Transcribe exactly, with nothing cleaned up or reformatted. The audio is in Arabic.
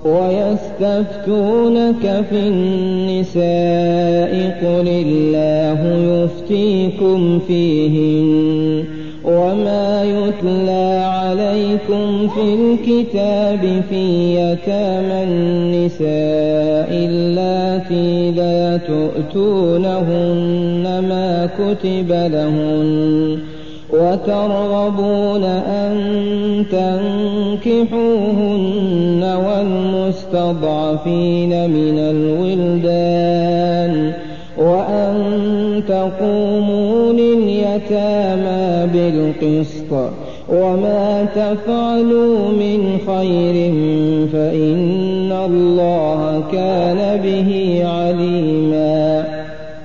ويستفتونك في النساء قل الله يفتيكم فيهن وما يتلى عليكم في الكتاب في يتامى النساء اللاتي لا تؤتونهن ما كتب لهن وترغبون أن تنكحوهن والمستضعفين من الولدان وأن تقوموا لليتامى بالقسط وما تفعلوا من خير فإن الله كان به عليما